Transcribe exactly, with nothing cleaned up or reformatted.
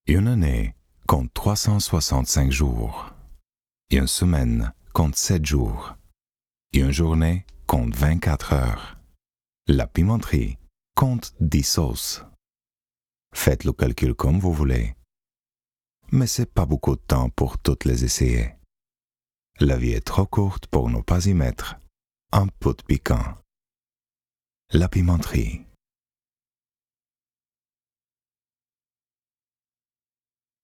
Une année compte trois cent soixante-cinq jours. Une semaine compte sept jours. Une journée compte vingt-quatre heures. La pimenterie compte dix sauces. Faites le calcul comme vous voulez. Mais c'est pas beaucoup de temps pour toutes les essayer. La vie est trop courte pour ne pas y mettre un peu de piquant. La pimenterie.